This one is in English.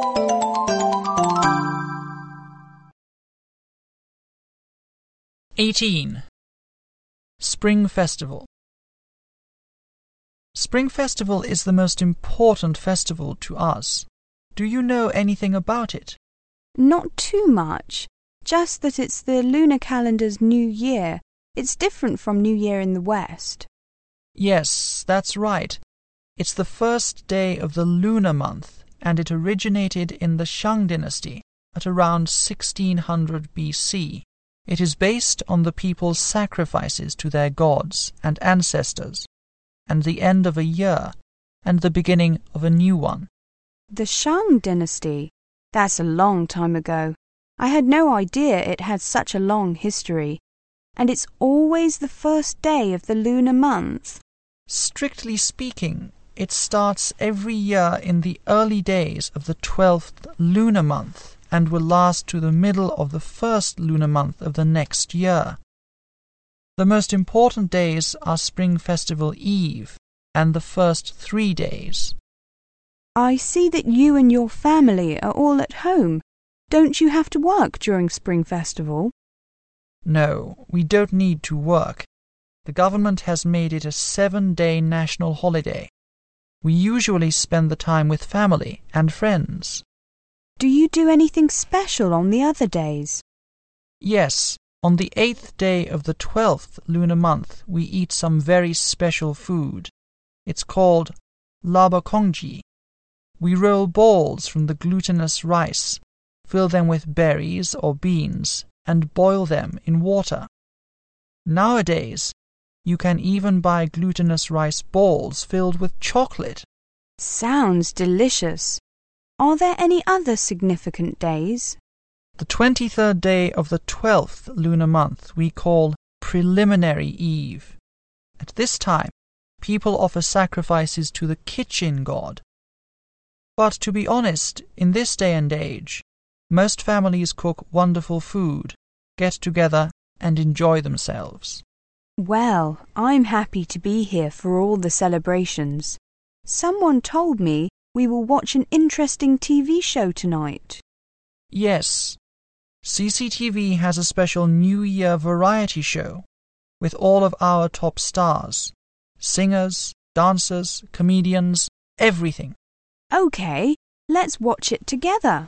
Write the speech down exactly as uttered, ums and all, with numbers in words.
eighteen. Spring Festival. Spring Festival is the most important festival to us. Do you know anything about it? Not too much, just that it's the lunar calendar's New Year. It's different from New Year in the West. Yes, that's right. It's the first day of the lunar month, and it originated in the Shang dynasty at around sixteen hundred B C. It is based on the people's sacrifices to their gods and ancestors, and the end of a year, and the beginning of a new one. The Shang dynasty? That's a long time ago. I had no idea it had such a long history. And it's always the first day of the lunar month. Strictly speaking, it starts every year in the early days of the twelfth lunar month and will last to the middle of the first lunar month of the next year. The most important days are Spring Festival Eve and the first three days. I see that you and your family are all at home. Don't you have to work during Spring Festival? No, we don't need to work. The government has made it a seven-day national holiday. We usually spend the time with family and friends. Do you do anything special on the other days? Yes, on the eighth day of the twelfth lunar month we eat some very special food. It's called laba congee. We roll balls from the glutinous rice, fill them with berries or beans, and boil them in water. Nowadays, you can even buy glutinous rice balls filled with chocolate. Sounds delicious. Are there any other significant days? The twenty-third day of the twelfth lunar month we call Preliminary Eve. At this time, people offer sacrifices to the kitchen god. But to be honest, in this day and age, most families cook wonderful food, get together, and enjoy themselves. Well, I'm happy to be here for all the celebrations. Someone told me we will watch an interesting T V show tonight. Yes. C C T V has a special New Year variety show with all of our top stars. Singers, dancers, comedians, everything. Okay, let's watch it together.